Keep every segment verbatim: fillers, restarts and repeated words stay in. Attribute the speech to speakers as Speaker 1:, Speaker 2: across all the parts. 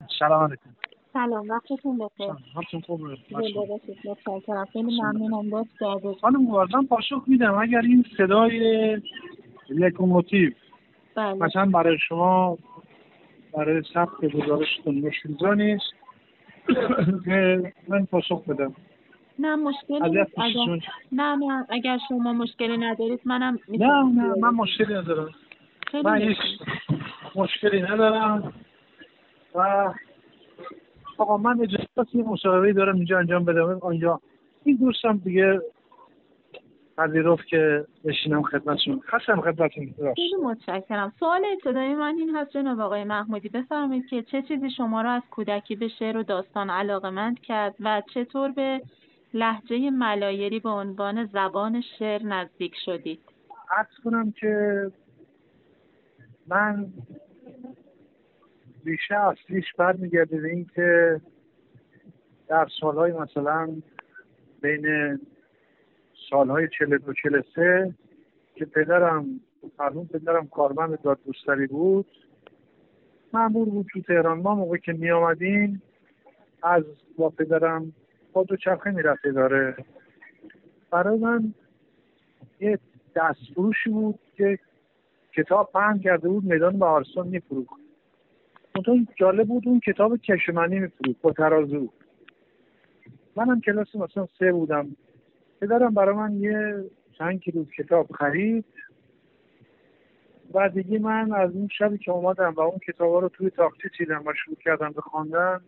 Speaker 1: سلام علیکم.
Speaker 2: سلام، وقتتون بخیر.
Speaker 1: حالتون خوبه؟
Speaker 2: زنده باشید. متشکرم. خیلی ممنونم. لطف کردید.
Speaker 1: خانم مقدم پاسخ میدم اگر این صدای لوکوموتیو
Speaker 2: بله.
Speaker 1: مثلا برای شما برای ثبت گزارشتون مشکل نیست که من پاسخ بدم.
Speaker 2: نه مشکلی نیست. اگر نه نه اگر شما مشکلی ندارید منم
Speaker 1: نه نه من مشکلی ندارم. من هیچ مشکلی ندارم و آقا من اجازه یه مصاحبه‌ای دارم اینجا انجام بدم. آنجا این دوستم دیگه پذیرفت که بشینم خدمتشون. خواستم خدمتتون.
Speaker 2: خیلی متشکرم. سوال ابتدایی من این هست جناب آقای محمودی، بفرمایید که چه چیزی شما را از کودکی به شعر و داستان علاقه‌مند کرد و چطور به لهجه ملایری به عنوان زبان شعر نزدیک شدید؟
Speaker 1: عرض کنم که من ریشه اصلیش برمیگرده به این که در سالهای مثلا بین سالهای چهل و دو چهل و سه که پدرم مرحوم پدرم کارمند دادگستری بود، مأمور بود تو تهران. ما موقعی که می آمدیم از با پدرم با دو چرخه می رفت اداره. برای من یه دستفروشی بود که کتاب پهن کرده بود میدان بهارستان می فروخت. اون جالب بود، اون کتاب کشمنی می فروخت با ترازو. منم کلاس مثلا سه بودم. پدرم برای من یه چند کیلو کتاب خرید و دیگه من از اون شبی که اومدم و اون کتابا رو توی تاقچه چیدم و شروع کردم به خواندن،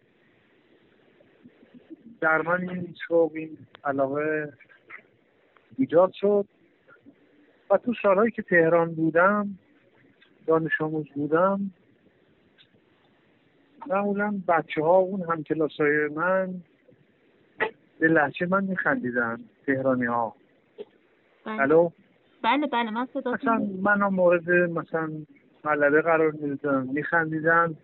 Speaker 1: در من این شوق این علاقه ایجاد شد و تو سالهایی که تهران بودم دانش آموز بودم معمولا بچه ها اون همکلاسای من به لهجه من میخندیدن، تهرانی ها. الو؟
Speaker 2: بله بله من صدا
Speaker 1: مثلا من هم مورد مثلا ملبه قرار میدادم، میخندیدن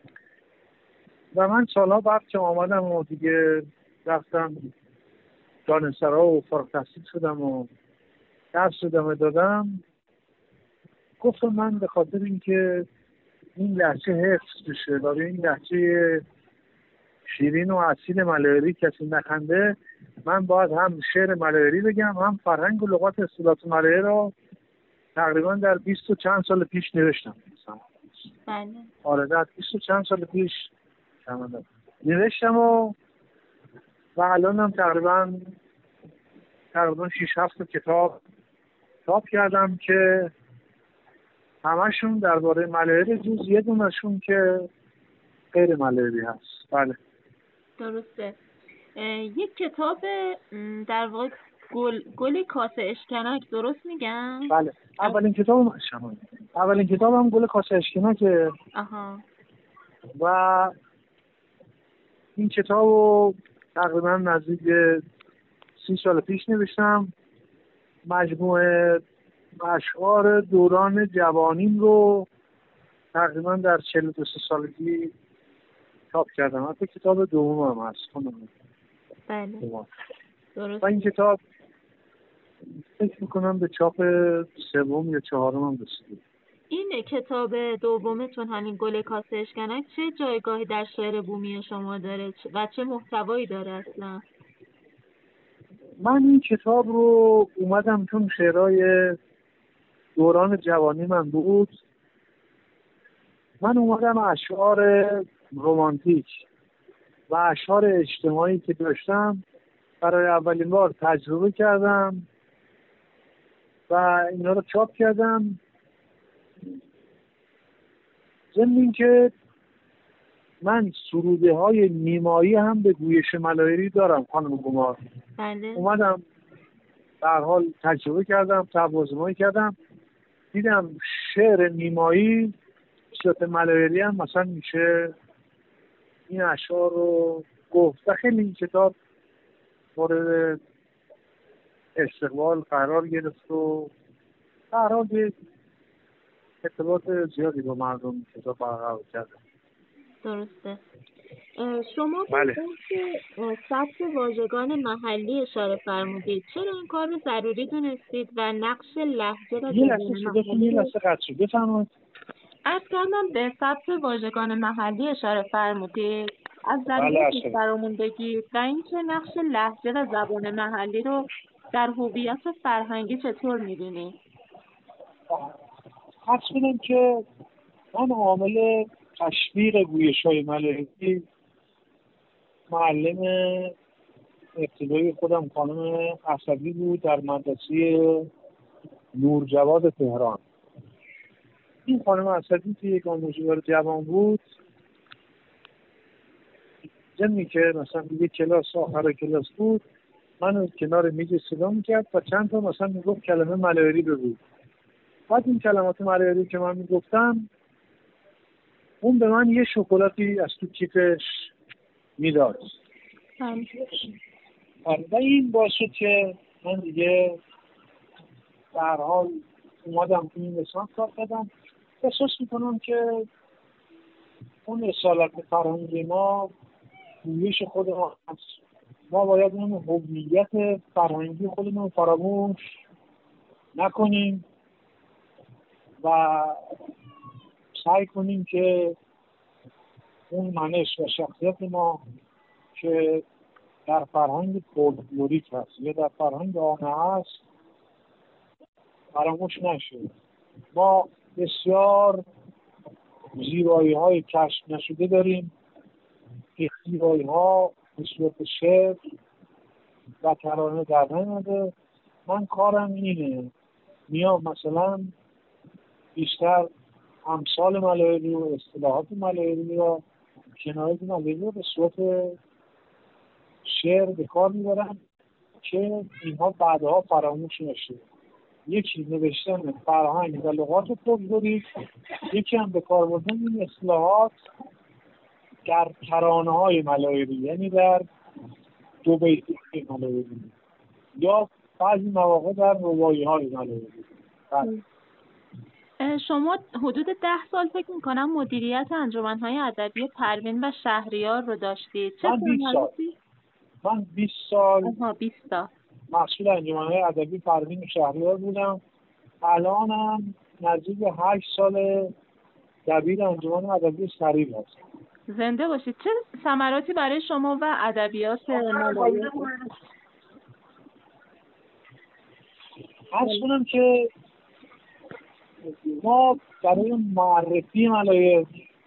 Speaker 1: و من سالها بعد که آمدم و دیگه رفتم دانشسرا و فارغ التحصیل شدم و درس ادامه دادم، گفتم من به خاطر اینکه این لهجه حفظ بشه و به این لهجه شیرین و اصیل ملایری کسی نخنده، من باید هم شعر ملایری بگم هم فرهنگ و لغات اصطلاحات ملایری رو تقریبا در بیست و چند سال پیش نوشتم.
Speaker 2: بله.
Speaker 1: آره در بیست و چند سال پیش نوشتم و و الان هم تقریبا تقریبا شیش هفت کتاب چاپ کردم که همشون درباره ملایری، جز یه دونشون که غیر ملایری هست. بله
Speaker 2: درسته. یک کتاب در واقع گل گل کاسه اشکنک، درست میگم؟
Speaker 1: بله اولین کتابم شما اولین کتابم گل کاسه اشکنک.
Speaker 2: آها.
Speaker 1: و این کتابو تقریبا نزدیک سی سال پیش نوشتم. مجموعه اشعار دوران جوانیم رو تقریبا در چهل و دو سالگی چاپ کردم. حتی کتاب دومم هست.
Speaker 2: بله درست.
Speaker 1: و این کتاب فکر میکنم به چاپ سوم یا چهارم هم رسیده.
Speaker 2: این کتاب دومتون همین گل کاسه اشکنک چه جایگاهی در شعر بومی شما داره و چه محتوایی داره اصلا؟
Speaker 1: من این کتاب رو اومدم چون شعرهای دوران جوانی من بود، من اومدم اشعار رمانتیک و اشعار اجتماعی که داشتم برای اولین بار تجربه کردم و اینا رو چاپ کردم. ضمن این که من سروده های نیمایی هم به گویش ملایری دارم خانم گمار.
Speaker 2: بله.
Speaker 1: اومدم در حال تجربه کردم، تبازمایی کردم، دیدم شعر نیمایی صورت ملایری هم مثلا میشه این اشعار رو گفت و خیلی این کتاب مورد استقبال قرار گرفت و در حال یک ارتباط زیادی با مردم کتاب برقرار کردم.
Speaker 2: درسته. شما
Speaker 1: بله.
Speaker 2: به ثبت واژگان محلی اشاره فرمودید. چرا این کار رو ضروری دونستید و نقش لهجه را
Speaker 1: یه لحظه صداتون یه لحظه قطع شد. بفرمایید.
Speaker 2: از کردم به ثبت واژگان محلی اشاره فرمودید. از
Speaker 1: بله،
Speaker 2: دلیلش
Speaker 1: عشق.
Speaker 2: برامون بگید و اینکه نقش لهجه و زبان محلی رو در هویت فرهنگی چطور می‌بینید؟
Speaker 1: حس کنم که من عامل تشویق گویش‌های ملایری معلم ابتدایی خودم خانم اسدی بود در مدرسه نورجواد تهران. این خانم اسدی که یک آموزگار جوان بود، زمینی که مثلا یک کلاس آخر کلاس بود، منو کنار میز صدا میکرد و چند تا مثلا میگفت کلمه ملایری بگو. بعد این کلمات ملایری که من میگفتم، اون به من یه شکلاتی از تو کیفش میداد. و این باعث شد که من دیگه در حال اومدم تو این رسانه کار کردم. احساس میکنم که اون اصالت فرهنگی ما گویش خود ما هست. ما باید اون هویت فرهنگی خودمون فراموش نکنیم و سعی کنیم که اون منش و شخصیت ما که در فرهنگ فولکلوریک هست یا در فرهنگ عامه هست فراموش نشه. ما بسیار زیبایی های کشف نشده داریم که زیبایی ها به صورت شعر و ترانه در نمیده. من کارم اینه، میام مثلا بیشتر امثال ملایری و اصطلاحات ملایری و کنایات ملایری رو به صورت شعر به کار میبرم که اینها بعدها فراموش نشه. یکی نوشتن فرهنگ و لغات فولکلوریک، یکی هم به کار بردن این اصطلاحات در ترانه های ملایری، یعنی در دو بیتی ملایری یا بعضی مواقع در رباعی های ملایری.
Speaker 2: شما حدود ده سال فکر میکنم مدیریت انجمن‌های ادبی پروین و شهریار رو داشتید. چه
Speaker 1: من بیست سال من بیست سال
Speaker 2: آها بیست سال
Speaker 1: مسئول انجمن‌های ادبی پروین و شهریار بودم. الانم نزدیک هشت سال دبیر انجمن ادبی سریل هستم.
Speaker 2: زنده باشید. چه ثمراتی برای شما و ادبیات ملایری؟
Speaker 1: عرض کنم که ما برای معرفی ملایر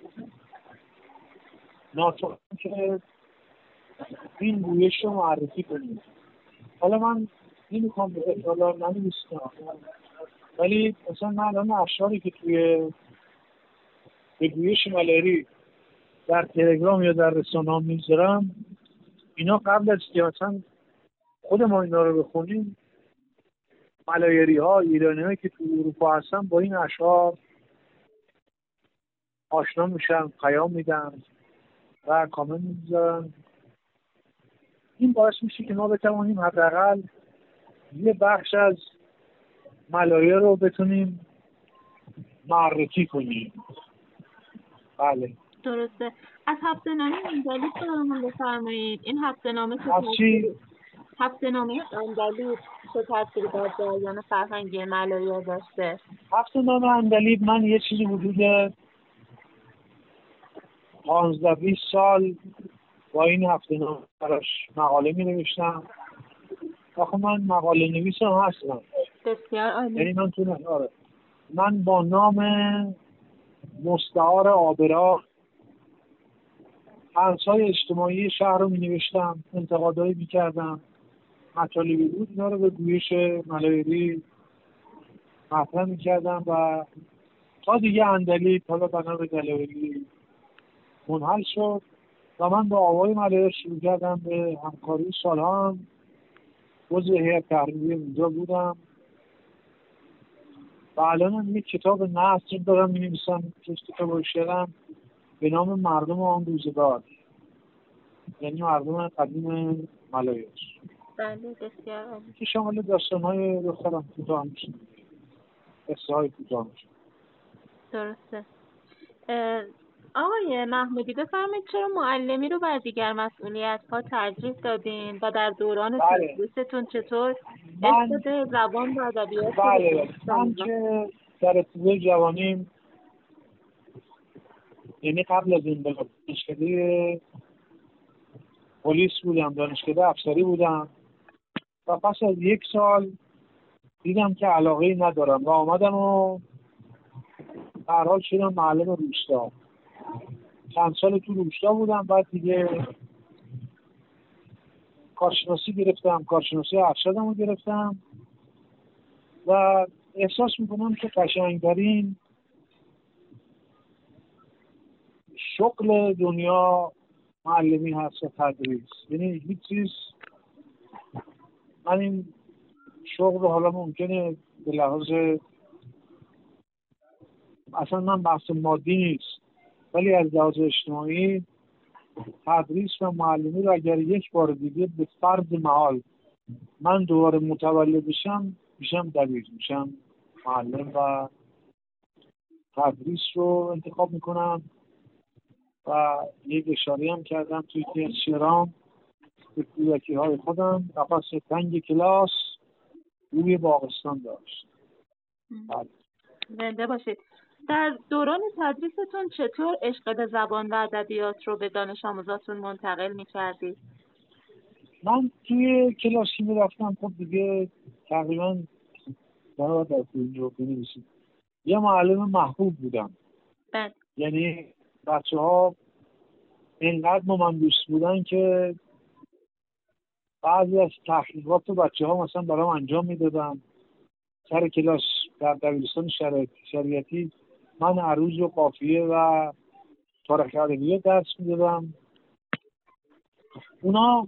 Speaker 1: ناچاریم که این گویش رو معرفی کنیم. حالا من نمیخوام به حالا نمیستم، ولی مثلا من الان اشعاری که توی به گویش ملایری در تلگرام یا در رسانه‌ها میذارم، اینا قبل از که مثلا خود ما اینا رو بخونیم، ملایری ها ایرانی هایی که تو اروپا هستن با این اشعار آشنا میشن، پیام میدن و کامنت میذارن. این باعث میشه که ما بتوانیم حداقل یه بخش از ملایر رو بتونیم معرفی کنیم. بله
Speaker 2: درسته. از هفته نامه اندلیب برامون بفرمایید. این هفته نامه
Speaker 1: چه
Speaker 2: هفته نامه اندلیب چه تأثیری بر جریان فرهنگی ملایر داشته؟
Speaker 1: هفته نامه اندلیب من یه چیزی حدود پانزده بیست سال با این هفته نامه براش مقاله می نوشتم. آخه من مقاله نویسم هستم.
Speaker 2: بسیار عالی.
Speaker 1: یعنی من تو آره من با نام مستعار آبرا حرف‌های اجتماعی شهر رو می نوشتم، انتقادایی می کردم، مطالبی بود اینا رو به گویش ملایری مطرح می کردم و تا دیگه اندلیب حالا بنا به دلایلی منحل شد و من با آقای ملایر شروع کردم به همکاری. سالها هم عضو هیئت تحریریه اونجا بودم و الان هم یک کتاب نثر دارم می نویسم که کتاب شعرم به نام مردم آن روزگار، یعنی مردم قدیم ملایر.
Speaker 2: بله بسیار عالی.
Speaker 1: که شامل داستان‌های بخورم کوتاه میشه، قصه‌های کوتاه میشه.
Speaker 2: درسته. آقای محمودی بفرمایید چرا معلمی رو بر دیگر مسئولیت‌ها ترجیح دادین و در دوران تدریستون چطور عشق زبان و ادبیات؟
Speaker 1: بله من که در ابتدای جوانیم یعنی قبل از این دانشکده پلیس بودم، دانشکده افسری بودم و پس از یک سال دیدم که علاقه ندارم و آمدم و هر حال شدم معلم روستا. چند سال تو روستا بودم، بعد دیگه کارشناسی گرفتم، کارشناسی ارشدم رو گرفتم و احساس میکنم که قشنگترین شغل دنیا معلمی هست و تدریس. یعنی هیچ چیز، من این شغل حالا ممکنه به لحاظ اصلا من بحث مادی نیست، ولی از لحاظ اجتماعی تدریس و معلمی رو اگر یک بار دیگه به فرض محال من دوباره متولد بشم، میشم دبیر، میشم معلم و تدریس رو انتخاب میکنم. و یک اشاره هم کردم توی که شیرام به کودکی های خودم قفس تنگ کلاس روی باغستان داشت.
Speaker 2: زنده باشید. در دوران تدریستون چطور عشق به زبان و ادبیات رو به دانش آموزاتون منتقل می‌کردید؟
Speaker 1: من توی کلاسی میرفتم، خب دیگه تقریبا برای در اینجا بنویسید یه معلم محبوب بودم.
Speaker 2: بله.
Speaker 1: یعنی بچه ها اینقدر با من دوست بودن که بعضی از تحقیقات رو بچه ها مثلا برام انجام میدادن. سر کلاس در دبیرستان شریعتی من عروض و قافیه و تاریخ ادبیات درس میدادم. اونا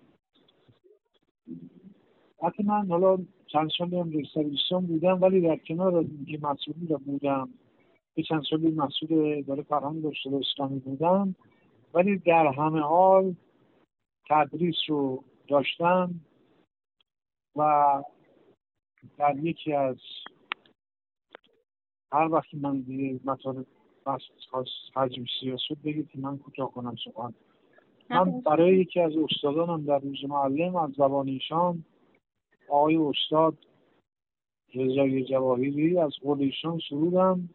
Speaker 1: حتی من حالا چند سالی هم رئیس دبیرستان بودم، ولی در کنار از اینکه مسئولی را بودم، یه چند سالی مسئول اداره فرهنگ و اسلامی بودم، ولی در همه حال تدریس رو داشتم و در یکی از هر وقتی من دیگه مطالب بحث حجم سیاست بگید که من کوتاه کنم سخن. من برای یکی از استادانم در روز معلم از زبان ایشان، آقای استاد رضای جواهری، از قول ایشان سرودم: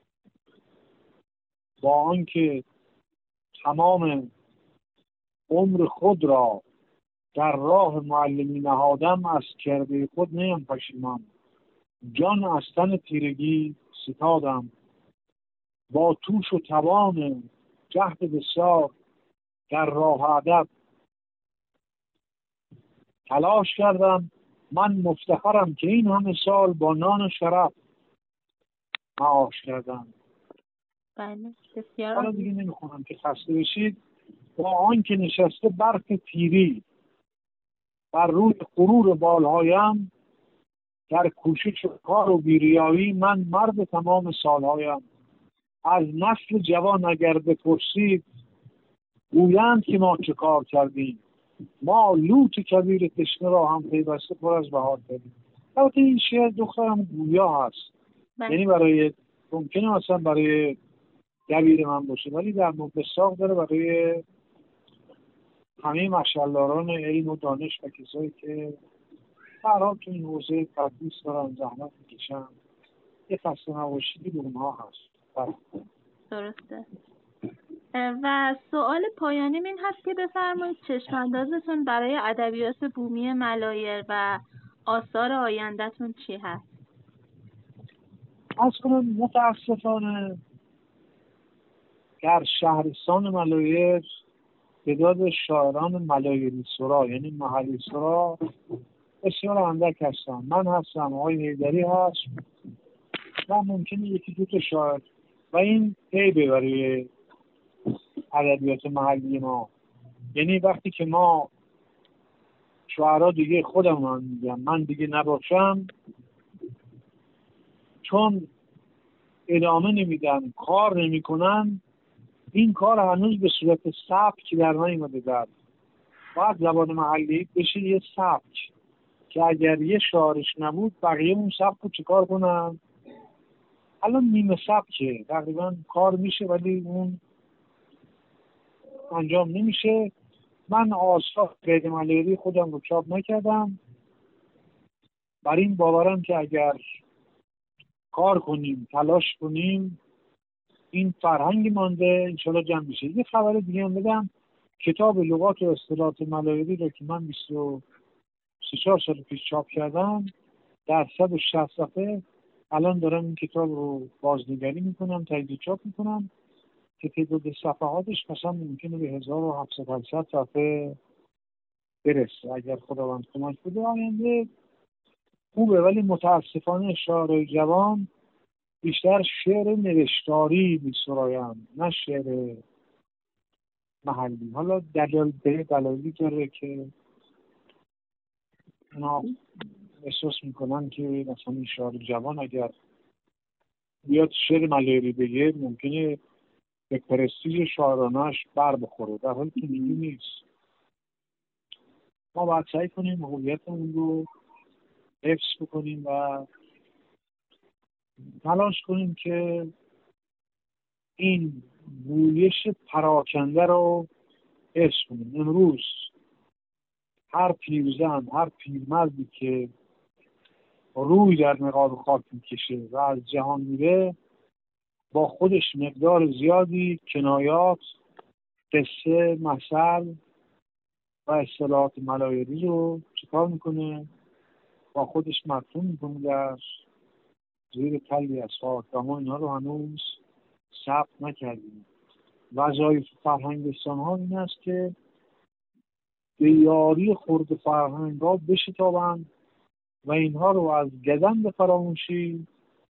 Speaker 1: با آنکه تمام عمر خود را در راه معلمی نهادم، از کرده خود نیم پشیمان. جان از تن تیرگی ستادم، با توش و توان جهد بسیار در راه ادب تلاش کردم. من مفتخرم که این همه سال با نان شرف معاش کردم.
Speaker 2: بله، بسیار.
Speaker 1: حالا دیگه نمیخونم که خسته بشید. با آنکه نشسته برف تیری بر روی غرور بالهایم، در کوشش و کار و بیریایی من مرد تمام سالهایم. از نسل جوان اگر بپرسید، گویند که ما چه کار کردیم. ما لوت کبیر تشنه را هم پیوسته پر از بهار کردیم. البته این شعر دخترم گویا هست، یعنی برای ممکنه مثلا برای دبیر من باشه، ولی در مبساق داره برای همه مشعلداران علم و دانش و کسایی که برای تو این حوزه تدریس دارن زحمت میکشن. یه خسته نباشیدی به اونها هست.
Speaker 2: درسته. و سوال پایانی این هست که بفرمایید چشم‌اندازتون برای ادبیات بومی ملایر و آثار آینده‌تون چی هست؟
Speaker 1: از کنم متاسفانه در شهرستان ملایر تعداد شاعران ملایری سرا، یعنی محلی سرا، بسیار اندک هستن. من هستم، آقای حیدری هست و ممکنه یکی دو تا شاعر، و این عیبه برای ادبیات محلی ما. یعنی وقتی که ما شاعرها دیگه خودم من میگم من دیگه نباشم، چون ادامه نمیدن، کار نمیکنن، این کار هنوز به صورت سبک در نیامده. در باید زبان محلی بشه یه سبک که اگر یه شاعرش نبود بقیه اون سبک رو چیکار کنن؟ الان نیمه سبکه تقریبا کار میشه ولی اون انجام نمیشه. من آثار غیر ملایری خودم رو چاپ نکردم، بر این باورم که اگر کار کنیم، تلاش کنیم، این فرهنگ مانده انشالله جمع بشه. یه خبر دیگه هم بدم، کتاب لغات و اصطلاحات ملایری رو که من بیست و سه چهار سال پیش چاپ کردم در صد و شصت صفحه، الان دارم این کتاب رو بازنگری میکنم، تجدید چاپ میکنم که تعداد صفحاتش مثلا ممکنه به هزار و هفتصد هشتصد صفحه برسه اگر خداوند کمک بده. آینده خوبه، ولی متاسفانه شاعرای جوان بیشتر شعر نوشتاری می‌سراین نه شعر محلی. حالا دلیل به دلایلی داره که اونا احساس میکنن که مثلا این شاعر جوان اگر بیاد شعر ملایری بگه ممکنه به پرستیژ شاعرانش بر بخوره، در حالی که اینجوری نیست. ما باید سعی کنیم هویتمون رو حفظ بکنیم و تلاش کنیم که این گویش پراکنده رو حفظ کنیم. امروز هر پیرزن، هر پیرمردی که روی در نقاب خاک میکشه و از جهان میره، با خودش مقدار زیادی کنایات، قصه، مثل و اصطلاحات ملایری رو چیکار میکنه؟ با خودش مدفون میکنه در زیر تلی از خاک و ما اینا رو هنوز ثبت نکردیم. وظایف فرهنگستان ها این است که به یاری خرد فرهنگ ها بشتابند و اینها رو از گزند فراموشی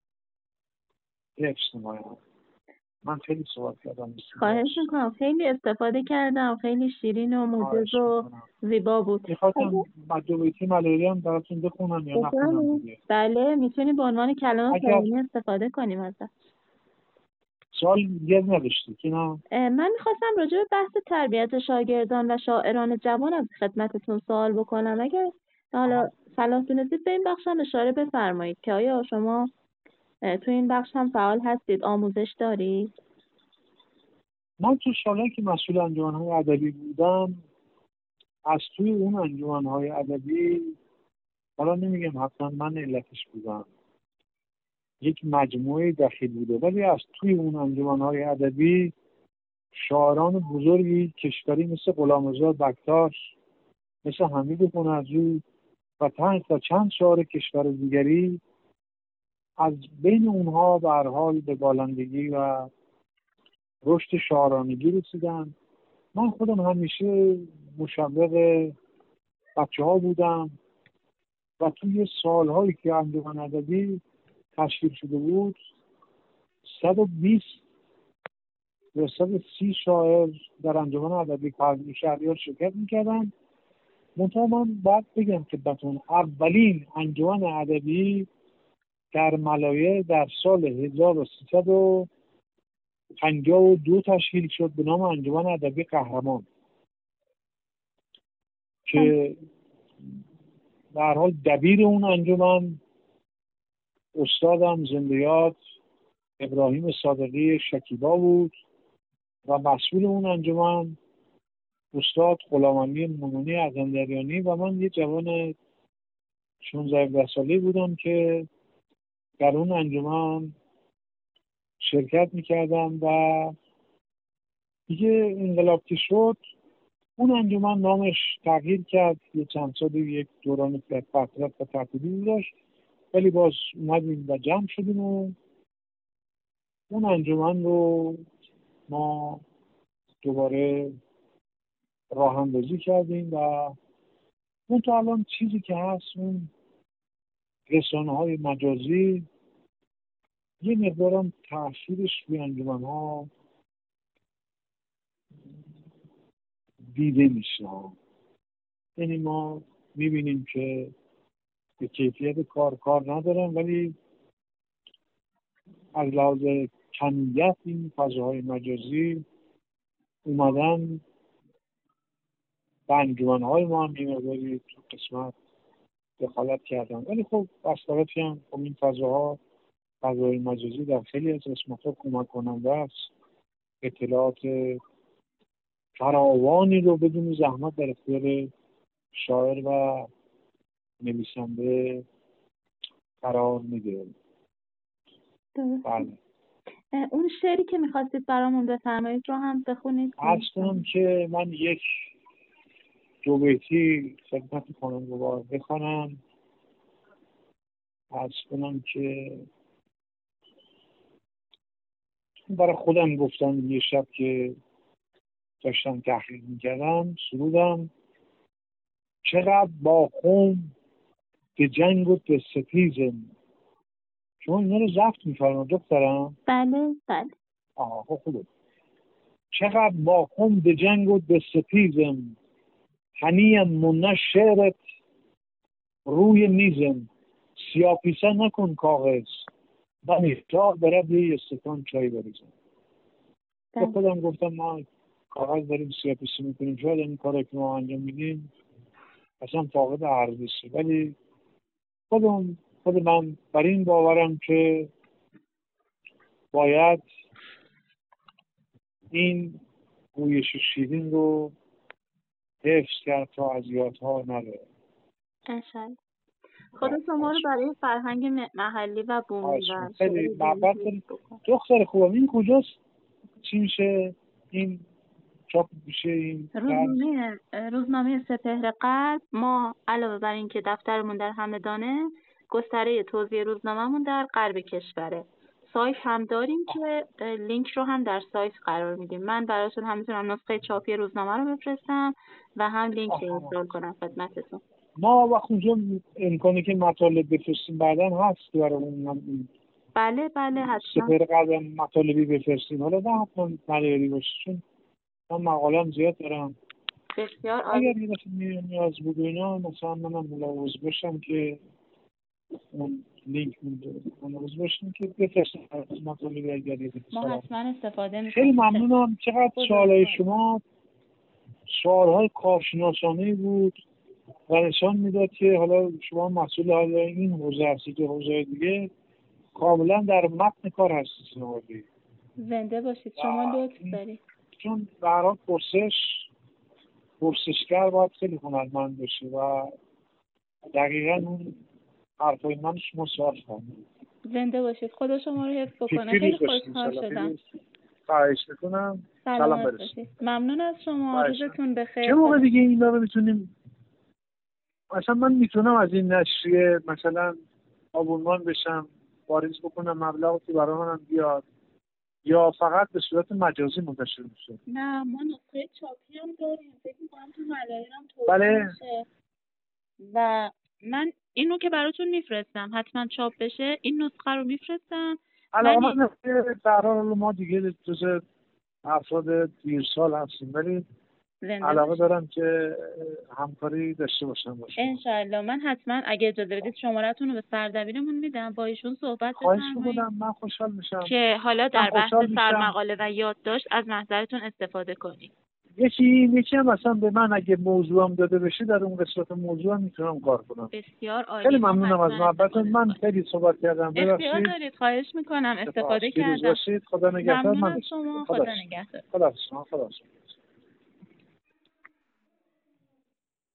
Speaker 1: حفظ نمایند. من خیلی صحبت کردم.
Speaker 2: خواهش میکنم، خیلی استفاده کردم، خیلی شیرین و موجز و زیبا بود.
Speaker 1: میخواستم مجموعیتی ملایری هم براتون بخونم یا نخونم دیگه؟
Speaker 2: بله میتونی به عنوان کلام فرهنگی استفاده کنیم ازش.
Speaker 1: سوال دیگه نداشتی که نه؟
Speaker 2: من میخواستم راجع به بحث تربیت شاگردان و شاعران جوان از خدمتتون سوال بکنم. اگر حالا صلاح دونستید به این بخش هم اشاره بفرمایید که آیا شما تو این بخش هم فعال هستید، آموزش دارید؟
Speaker 1: من تو سالهایی که مسئول انجمن‌های ادبی بودم، از توی اون انجمن‌های ادبی، حالا نمیگم حتما من علتش بودم، یک مجموعه دخیل بوده، ولی از توی اون انجمن‌های ادبی شاعران بزرگی کشوری مثل غلامرضا بکتاش، مثل حمید هنرجو و تا چند شاعر کشور دیگری، از بین اونها به هر حال به بالندگی و رشد شاعرانگی رسیدن. من خودم همیشه مشوق بچه ها بودم و توی سالهایی که انجمن ادبی تشکیل شده بود صد و بیست یا صد و سی شاعر در انجمن ادبی پروین شهریار شرکت میکردن. منتها من باید بگم که بتون اولین انجمن ادبی در ملایه در سال هزار و سیصد و پنجاه و دو تشکیل شد به نام انجمن ادبی قهرمان که در حال دبیر اون انجمن استادم زنده یاد ابراهیم صادقی شکیبا بود و مسئول اون انجمن استاد غلامعلی مومنی ازندریانی و من یه جوان شانزده هفده ساله بودم که در اون انجمن شرکت میکردم و دیگه انقلاب که شد اون انجمن نامش تغییر کرد، یه چند سالی یک دوران فترت و تعطیلی داشت، ولی باز اومدیم و جمع شدیم و اون انجمن رو ما دوباره راه اندازی کردیم و اون تا الان چیزی که هست اون رسانه های مجازی یه مقدارم تأثیرش روی انجمن ها دیده میشه. یعنی ما میبینیم که به کیفیت کار کار ندارن، ولی از لحاظ کمیت این فضاهای مجازی اومدن به انجمن‌های ما هم این مقداری تو قسمت دخالت کردن. ولی خب واستوتی هم خب این فضاها فضاهای مجازی در خیلی از قسمت‌ها کمک کننده است. اطلاعات فراوانی رو بدون زحمت در اختیار شاعر و نویسنده قرار میده.
Speaker 2: بله. اون شعری که میخواستید برامون بفرمایید رو هم بخونید.
Speaker 1: عرض کنم که من یک دو بیتی خدمت خانم‌گوار بخوانم. عرض کنم که برای خودم گفتم یه شب که داشتم تحقیق میکردم سرودم: چقدر با خون به جنگ و به ستیزم. شما اینا رو ضبط میفرما دخترم؟
Speaker 2: بله بله.
Speaker 1: آها خب خوبه. چقدر با خون به جنگ و به ستیزم، هنیم منه شعرت روی میزم. سیاپیسه نکن کاغذ، من احتاج برد یه استکان چای بریزم. به خودم گفتم ما کاغذ داریم سیاپیسه میکنیم، شاید این کاری که ما انجام میدیم اصلا فاقد ارزشه، ولی خودم خود من بر این باورم که باید این گویش شیرین رو حفظ کرد تا از یادها نره.
Speaker 2: انشالله. خدا شما رو برای فرهنگ محلی و بومی و
Speaker 1: خیلی محبت دارید دختر خوبم. این کجاست؟ چی میشه این چاپ میشه؟ این
Speaker 2: روزنامه روزنامه سپهر غرب. ما علاوه بر این که دفترمون در همدانه، گستره توزیع روزنامه‌مون در غرب کشوره. سایت هم داریم که لینک رو هم در سایت قرار میدیم. من براتون هم میتونم نسخه چاپی روزنامه رو بفرستم و هم لینک رو ارسال کنم خدمتتون.
Speaker 1: ما وقت اونجا امکانی که مطالب بفرستیم بعداً هست برای اون.
Speaker 2: بله بله حتما.
Speaker 1: سپهر غرب مطالبی بفرستیم، حالا نه حتما ملیاری باشه، چون من مقاله‌ام زیاد دارم.
Speaker 2: بسیار عالی.
Speaker 1: اگر یه دفعه نیاز بود اینا مثلا منم ملاحظ باشم که اون لینک میده ملاحظ باشم که بفرستم از مطالبی اگر یه
Speaker 2: ما حتما استفاده میکنیم.
Speaker 1: خیلی ممنونم. چقدر سوالای شما سوالهای کارشناسانه بود و نشان میداد که حالا شما مسئول حالا این حوزه هستید که حوزه دیگه کاملا در متن کار هستید. نوردی
Speaker 2: زنده باشید. شما لطف دارید.
Speaker 1: چون برای پرسش پرسشگر باید خیلی هنرمند باشه و دقیقا اون حرفای من شما سوال کنید.
Speaker 2: زنده باشید. خدا شما رو حفظ بکنه. خیلی خوشحال شدم.
Speaker 1: خواهش میکنم. سلام برسید.
Speaker 2: ممنون از شما. روزتون بخیر.
Speaker 1: چه موقع دیگه اینا رو میتونیم مثلا من میتونم از این نشریه مثلا آبونمان بشم، واریز بکنم مبلغی که برای منم بیاد، یا فقط به صورت مجازی منتشر میشه؟
Speaker 2: نه ما نسخه چاپی هم داریم. فکر می‌کنم تو ملایر هم توضیح
Speaker 1: بله.
Speaker 2: میشه و من اینو که براتون میفرستم حتما چاپ بشه. این نسخه رو میفرستم.
Speaker 1: علاوه من در حال ما دیگه جز افراد دیرسال هستیم، ولی علاقه دارم که همکاری داشته باشم باشه.
Speaker 2: انشالله. من حتما اگه اجازه بدید شماره‌تون رو به سردبیرمون میدم، با ایشون صحبت
Speaker 1: بفرمایید. من خوشحال میشم
Speaker 2: که حالا در بحث سرمقاله و یادداشت از محضرتون استفاده کنید.
Speaker 1: یکی یکی هم مثلا به من اگه موضوعم داده بشه در اون قسمت موضوع هم میتونم کار کنم.
Speaker 2: بسیار عالی.
Speaker 1: خیلی ممنونم از محبتتون. من خیلی صحبت کردم.
Speaker 2: ببخشید. اختیار دارید. خواهش میکنم. استفاده کردم.
Speaker 1: خدا نگهدار.
Speaker 2: ممنون از شما. خدا نگهدار.
Speaker 1: خدا شما. خدا شما.